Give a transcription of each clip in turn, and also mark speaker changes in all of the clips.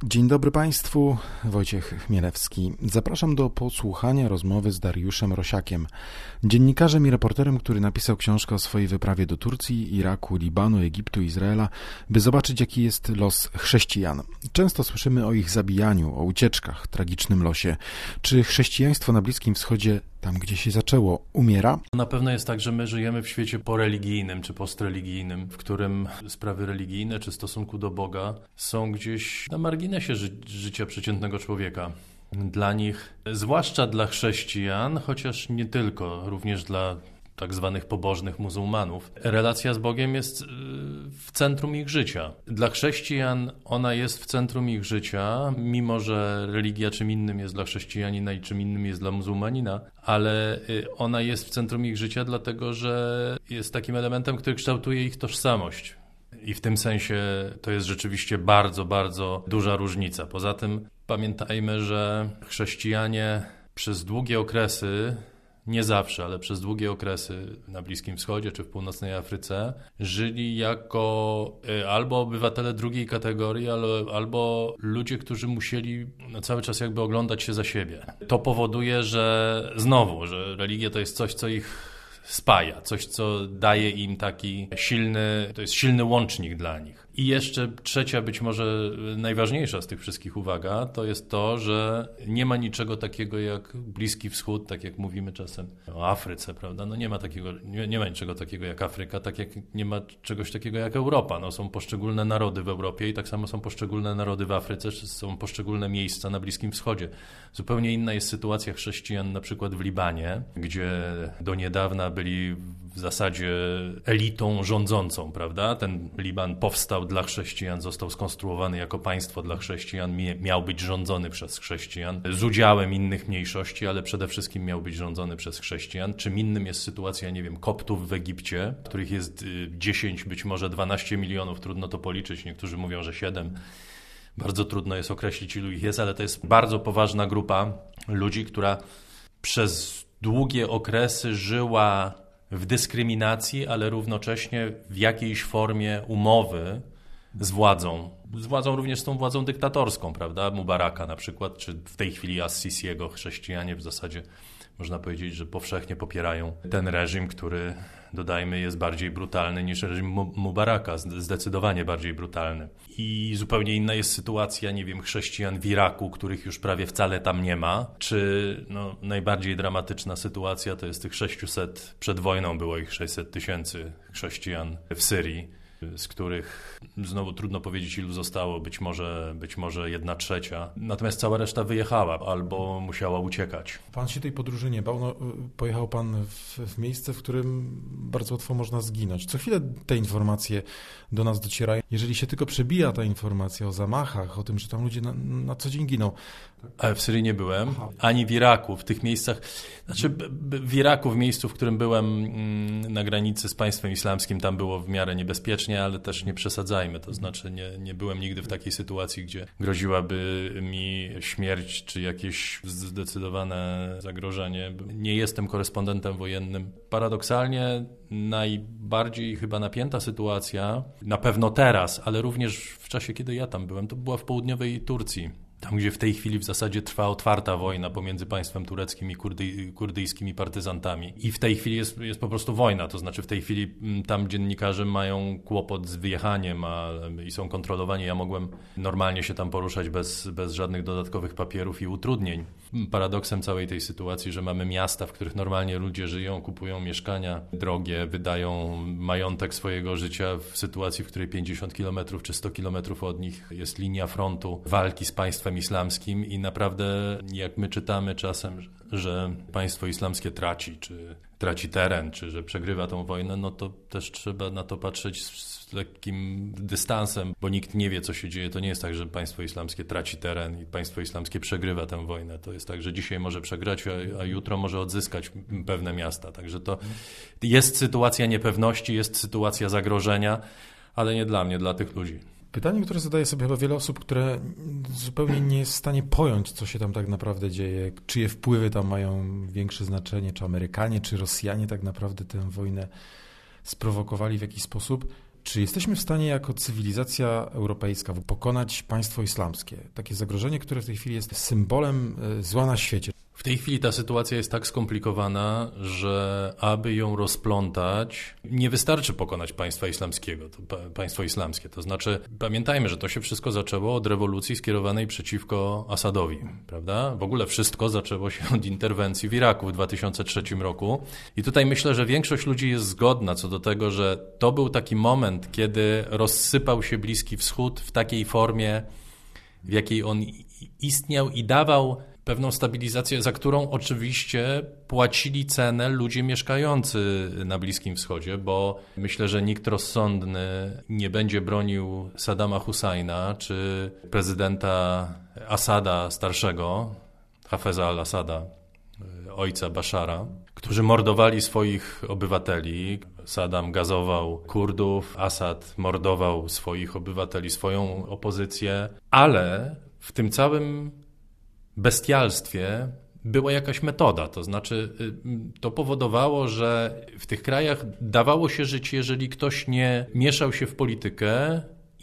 Speaker 1: Dzień dobry Państwu, Wojciech Chmielewski. Zapraszam do posłuchania rozmowy z Dariuszem Rosiakiem, dziennikarzem i reporterem, który napisał książkę o swojej wyprawie do Turcji, Iraku, Libanu, Egiptu, Izraela, by zobaczyć, jaki jest los chrześcijan. Często słyszymy o ich zabijaniu, o ucieczkach, tragicznym losie. Czy chrześcijaństwo na Bliskim Wschodzie, tam gdzie się zaczęło, umiera?
Speaker 2: Na pewno jest tak, że my żyjemy w świecie poreligijnym czy postreligijnym, w którym sprawy religijne czy stosunku do Boga są gdzieś na marginesie życia przeciętnego człowieka. Dla nich, zwłaszcza dla chrześcijan, chociaż nie tylko, również dla tak zwanych pobożnych muzułmanów, relacja z Bogiem jest w centrum ich życia. Dla chrześcijan ona jest w centrum ich życia, mimo że religia czym innym jest dla chrześcijanina i czym innym jest dla muzułmanina, ale ona jest w centrum ich życia dlatego, że jest takim elementem, który kształtuje ich tożsamość. I w tym sensie to jest rzeczywiście bardzo, bardzo duża różnica. Poza tym pamiętajmy, że chrześcijanie przez długie okresy, nie zawsze, ale przez długie okresy na Bliskim Wschodzie czy w północnej Afryce żyli jako albo obywatele drugiej kategorii, albo ludzie, którzy musieli cały czas jakby oglądać się za siebie. To powoduje, że religia to jest coś, co ich spaja, coś, co daje im taki to jest silny łącznik dla nich. I jeszcze trzecia, być może najważniejsza z tych wszystkich uwaga, to jest to, że nie ma niczego takiego jak Bliski Wschód, tak jak mówimy czasem o Afryce, prawda? No nie ma niczego takiego jak Afryka, tak jak nie ma czegoś takiego jak Europa. No, są poszczególne narody w Europie i tak samo są poszczególne narody w Afryce, czy są poszczególne miejsca na Bliskim Wschodzie. Zupełnie inna jest sytuacja chrześcijan na przykład w Libanie, gdzie do niedawna byli w zasadzie elitą rządzącą, prawda? Ten Liban powstał dla chrześcijan, został skonstruowany jako państwo dla chrześcijan, miał być rządzony przez chrześcijan, z udziałem innych mniejszości, ale przede wszystkim miał być rządzony przez chrześcijan. Czym innym jest sytuacja, nie wiem, Koptów w Egipcie, których jest 10, być może 12 milionów, trudno to policzyć, niektórzy mówią, że 7. Bardzo trudno jest określić, ilu ich jest, ale to jest bardzo poważna grupa ludzi, która przez długie okresy żyła w dyskryminacji, ale równocześnie w jakiejś formie umowy z władzą. Z władzą również z tą władzą dyktatorską, prawda? Mubaraka na przykład, czy w tej chwili As-Sisiego. Chrześcijanie w zasadzie można powiedzieć, że powszechnie popierają ten reżim, który, dodajmy, jest bardziej brutalny niż reżim Mubaraka, zdecydowanie bardziej brutalny. I zupełnie inna jest sytuacja, nie wiem, chrześcijan w Iraku, których już prawie wcale tam nie ma, czy najbardziej dramatyczna sytuacja to jest tych 600, przed wojną było ich 600 000 chrześcijan w Syrii, z których znowu trudno powiedzieć, ilu zostało, być może 1/3. Natomiast cała reszta wyjechała albo musiała uciekać.
Speaker 1: Pan się tej podróży nie bał. Pojechał pan w miejsce, w którym bardzo łatwo można zginąć. Co chwilę te informacje do nas docierają. Jeżeli się tylko przebija ta informacja o zamachach, o tym, że tam ludzie na co dzień giną.
Speaker 2: Ale w Syrii nie byłem, ani w Iraku, w tych miejscach. Znaczy w Iraku, w miejscu, w którym byłem na granicy z państwem islamskim, tam było w miarę niebezpiecznie, ale też nie przesadzajmy. To znaczy nie byłem nigdy w takiej sytuacji, gdzie groziłaby mi śmierć czy jakieś zdecydowane zagrożenie. Nie jestem korespondentem wojennym. Paradoksalnie najbardziej chyba napięta sytuacja, na pewno teraz, ale również w czasie, kiedy ja tam byłem, to była w południowej Turcji. Tam, gdzie w tej chwili w zasadzie trwa otwarta wojna pomiędzy państwem tureckim i kurdyjskimi partyzantami. I w tej chwili jest po prostu wojna, to znaczy w tej chwili tam dziennikarze mają kłopot z wyjechaniem i są kontrolowani. Ja mogłem normalnie się tam poruszać bez żadnych dodatkowych papierów i utrudnień. Paradoksem całej tej sytuacji, że mamy miasta, w których normalnie ludzie żyją, kupują mieszkania drogie, wydają majątek swojego życia w sytuacji, w której 50 km czy 100 km od nich jest linia frontu walki z państwem islamskim i naprawdę jak my czytamy czasem, że państwo islamskie traci teren, czy że przegrywa tą wojnę, no to też trzeba na to patrzeć z lekkim dystansem, bo nikt nie wie, co się dzieje. To nie jest tak, że państwo islamskie traci teren i państwo islamskie przegrywa tę wojnę. To jest tak, że dzisiaj może przegrać, a jutro może odzyskać pewne miasta. Także to jest sytuacja niepewności, jest sytuacja zagrożenia, ale nie dla mnie, dla tych ludzi.
Speaker 1: Pytanie, które zadaje sobie chyba wiele osób, które zupełnie nie jest w stanie pojąć, co się tam tak naprawdę dzieje, czyje wpływy tam mają większe znaczenie, czy Amerykanie, czy Rosjanie tak naprawdę tę wojnę sprowokowali w jakiś sposób. Czy jesteśmy w stanie jako cywilizacja europejska pokonać państwo islamskie? Takie zagrożenie, które w tej chwili jest symbolem zła na świecie.
Speaker 2: W tej chwili ta sytuacja jest tak skomplikowana, że aby ją rozplątać, nie wystarczy pokonać państwa islamskiego, państwo islamskie. To znaczy, pamiętajmy, że to się wszystko zaczęło od rewolucji skierowanej przeciwko Asadowi, prawda? W ogóle wszystko zaczęło się od interwencji w Iraku w 2003 roku. I tutaj myślę, że większość ludzi jest zgodna co do tego, że to był taki moment, kiedy rozsypał się Bliski Wschód w takiej formie, w jakiej on istniał i dawał pewną stabilizację, za którą oczywiście płacili cenę ludzie mieszkający na Bliskim Wschodzie, bo myślę, że nikt rozsądny nie będzie bronił Saddama Husajna czy prezydenta Asada starszego, Hafeza al-Assada, ojca Bashara, którzy mordowali swoich obywateli. Saddam gazował Kurdów, Asad mordował swoich obywateli, swoją opozycję, ale w tym całym bestialstwie była jakaś metoda, to znaczy to powodowało, że w tych krajach dawało się żyć, jeżeli ktoś nie mieszał się w politykę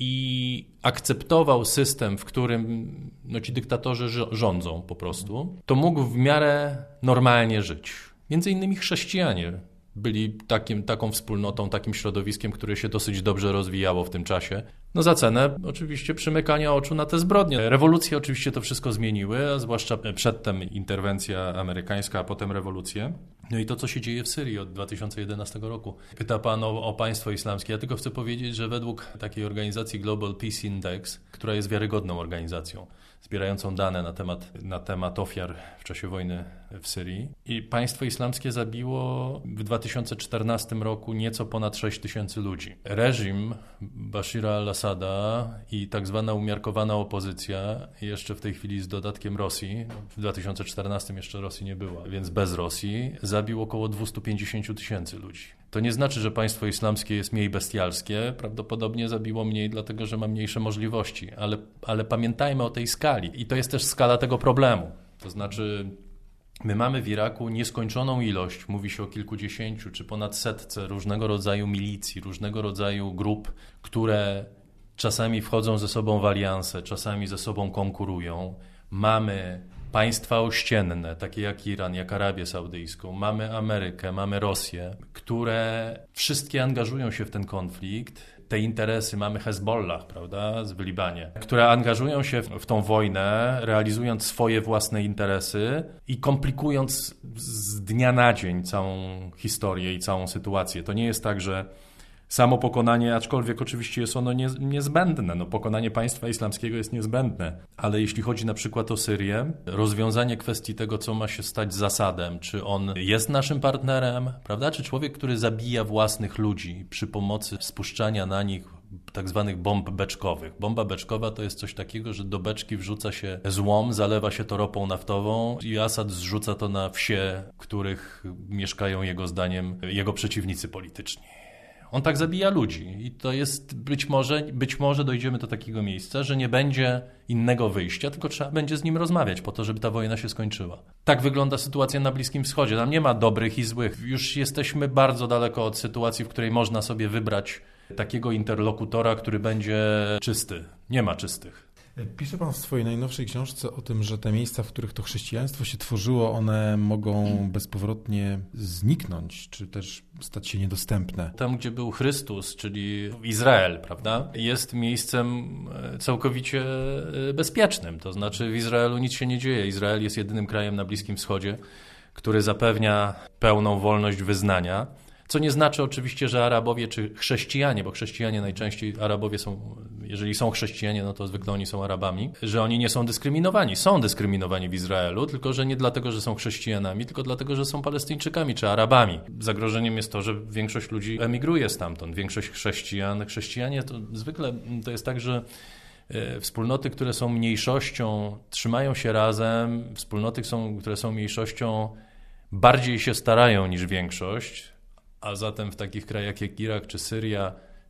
Speaker 2: i akceptował system, w którym ci dyktatorzy rządzą po prostu, to mógł w miarę normalnie żyć. Między innymi chrześcijanie byli taką wspólnotą, takim środowiskiem, które się dosyć dobrze rozwijało w tym czasie. No za cenę oczywiście przymykania oczu na te zbrodnie. Rewolucje oczywiście to wszystko zmieniły, a zwłaszcza przedtem interwencja amerykańska, a potem rewolucje. No i to, co się dzieje w Syrii od 2011 roku. Pyta pan o państwo islamskie. Ja tylko chcę powiedzieć, że według takiej organizacji Global Peace Index, która jest wiarygodną organizacją, zbierającą dane na temat ofiar w czasie wojny w Syrii. I państwo islamskie zabiło w 2014 roku nieco ponad 6 000 ludzi. Reżim Bashira al-Assada i tak zwana umiarkowana opozycja, jeszcze w tej chwili z dodatkiem Rosji, w 2014 jeszcze Rosji nie było, więc bez Rosji, zabił około 250 000 ludzi. To nie znaczy, że państwo islamskie jest mniej bestialskie, prawdopodobnie zabiło mniej, dlatego że ma mniejsze możliwości, ale pamiętajmy o tej skali i to jest też skala tego problemu. To znaczy my mamy w Iraku nieskończoną ilość, mówi się o kilkudziesięciu czy ponad 100 różnego rodzaju milicji, różnego rodzaju grup, które czasami wchodzą ze sobą w alianse, czasami ze sobą konkurują. Mamy państwa ościenne, takie jak Iran, jak Arabię Saudyjską, mamy Amerykę, mamy Rosję, które wszystkie angażują się w ten konflikt. Te interesy, mamy Hezbollah, prawda, w Libanie, które angażują się w tą wojnę, realizując swoje własne interesy i komplikując z dnia na dzień całą historię i całą sytuację. To nie jest tak, że samo pokonanie, aczkolwiek oczywiście jest ono niezbędne, pokonanie państwa islamskiego jest niezbędne, ale jeśli chodzi na przykład o Syrię, rozwiązanie kwestii tego, co ma się stać z Asadem, czy on jest naszym partnerem, prawda, czy człowiek, który zabija własnych ludzi przy pomocy spuszczania na nich tak zwanych bomb beczkowych. Bomba beczkowa to jest coś takiego, że do beczki wrzuca się złom, zalewa się to ropą naftową i Asad zrzuca to na wsie, w których mieszkają jego zdaniem jego przeciwnicy polityczni. On tak zabija ludzi i to jest być może dojdziemy do takiego miejsca, że nie będzie innego wyjścia, tylko trzeba będzie z nim rozmawiać po to, żeby ta wojna się skończyła. Tak wygląda sytuacja na Bliskim Wschodzie. Tam nie ma dobrych i złych. Już jesteśmy bardzo daleko od sytuacji, w której można sobie wybrać takiego interlokutora, który będzie czysty. Nie ma czystych.
Speaker 1: Pisze pan w swojej najnowszej książce o tym, że te miejsca, w których to chrześcijaństwo się tworzyło, one mogą bezpowrotnie zniknąć, czy też stać się niedostępne.
Speaker 2: Tam, gdzie był Chrystus, czyli Izrael, prawda, jest miejscem całkowicie bezpiecznym. To znaczy w Izraelu nic się nie dzieje. Izrael jest jedynym krajem na Bliskim Wschodzie, który zapewnia pełną wolność wyznania. Co nie znaczy oczywiście, że Arabowie czy chrześcijanie, bo chrześcijanie najczęściej, Arabowie są, jeżeli są chrześcijanie, no to zwykle oni są Arabami, że oni nie są dyskryminowani. Są dyskryminowani w Izraelu, tylko że nie dlatego, że są chrześcijanami, tylko dlatego, że są Palestyńczykami czy Arabami. Zagrożeniem jest to, że większość ludzi emigruje stamtąd, większość chrześcijanie to zwykle to jest tak, że wspólnoty, które są mniejszością, trzymają się razem, wspólnoty, które są mniejszością, bardziej się starają niż większość. A zatem w takich krajach jak Irak, czy Syria,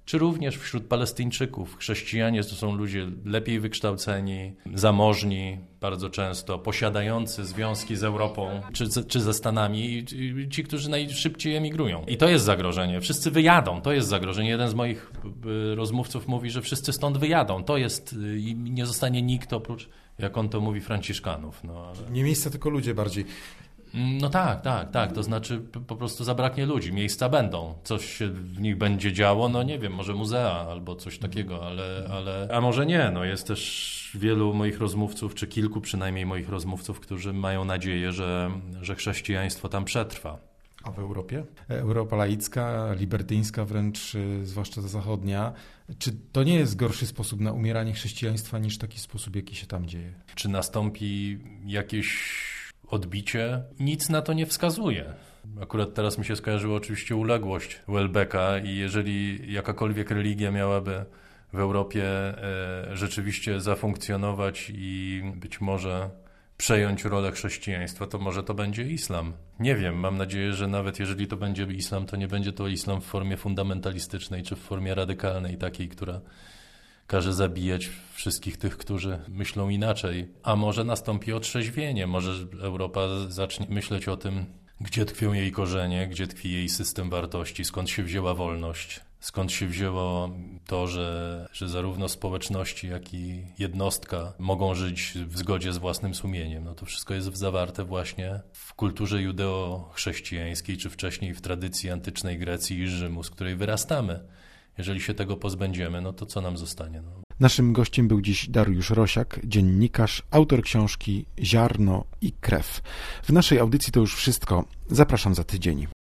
Speaker 2: czy również wśród Palestyńczyków. Chrześcijanie to są ludzie lepiej wykształceni, zamożni, bardzo często posiadający związki z Europą czy ze Stanami, ci, którzy najszybciej emigrują. I to jest zagrożenie. Wszyscy wyjadą, to jest zagrożenie. Jeden z moich rozmówców mówi, że wszyscy stąd wyjadą. To jest, i nie zostanie nikt oprócz, jak on to mówi, Franciszkanów. No, ale...
Speaker 1: Nie miejsca, tylko ludzie bardziej.
Speaker 2: No tak. To znaczy po prostu zabraknie ludzi. Miejsca będą. Coś się w nich będzie działo, no nie wiem, może muzea albo coś takiego, ale... A może nie, no jest też wielu moich rozmówców, czy kilku przynajmniej moich rozmówców, którzy mają nadzieję, że chrześcijaństwo tam przetrwa.
Speaker 1: A w Europie? Europa laicka, libertyńska wręcz, zwłaszcza ta zachodnia. Czy to nie jest gorszy sposób na umieranie chrześcijaństwa niż taki sposób, jaki się tam dzieje?
Speaker 2: Czy nastąpi jakieś odbicie? Nic na to nie wskazuje. Akurat teraz mi się skojarzyła oczywiście uległość Welbecka i jeżeli jakakolwiek religia miałaby w Europie rzeczywiście zafunkcjonować i być może przejąć rolę chrześcijaństwa, to może to będzie islam. Nie wiem, mam nadzieję, że nawet jeżeli to będzie islam, to nie będzie to islam w formie fundamentalistycznej czy w formie radykalnej, takiej, która każe zabijać wszystkich tych, którzy myślą inaczej. A może nastąpi otrzeźwienie, może Europa zacznie myśleć o tym, gdzie tkwią jej korzenie, gdzie tkwi jej system wartości, skąd się wzięła wolność, skąd się wzięło to, że zarówno społeczności, jak i jednostka mogą żyć w zgodzie z własnym sumieniem. No to wszystko jest zawarte właśnie w kulturze judeo-chrześcijańskiej, czy wcześniej w tradycji antycznej Grecji i Rzymu, z której wyrastamy. Jeżeli się tego pozbędziemy, no to co nam zostanie? No.
Speaker 1: Naszym gościem był dziś Dariusz Rosiak, dziennikarz, autor książki Ziarno i krew. W naszej audycji to już wszystko. Zapraszam za tydzień.